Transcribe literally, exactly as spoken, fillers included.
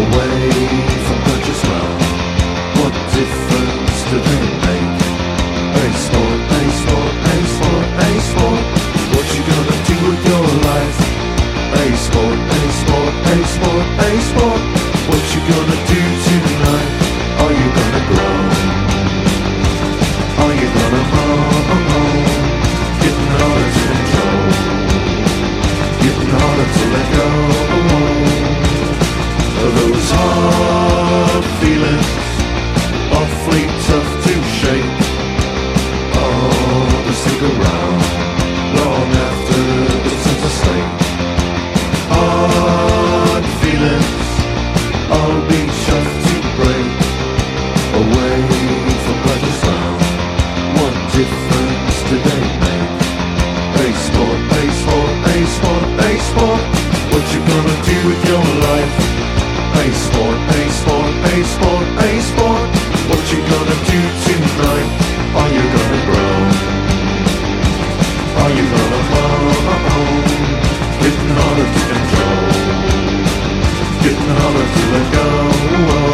away from conscious ground. What difference do they make? A sport, a sport, a sport, a sport. What you gonna do with your life? A sport, a sport, a sport, a sport. What you gonna do tonight? Are you gonna grow? Are you gonna moan? Getting harder to control, getting harder to let go. Those hard feelings, awfully tough to shake. Oh, they stick around long after it's in a state. Hard feelings, all be shoved to break away from pleasure's ground. What difference do they make? A sport, a sport, a sport, a sport. What you gonna do with your life? A sport, a sport, a sport, a sport. What you gonna do tonight? Are you gonna grow? Are you gonna moan? Getting harder to control, getting harder to let go.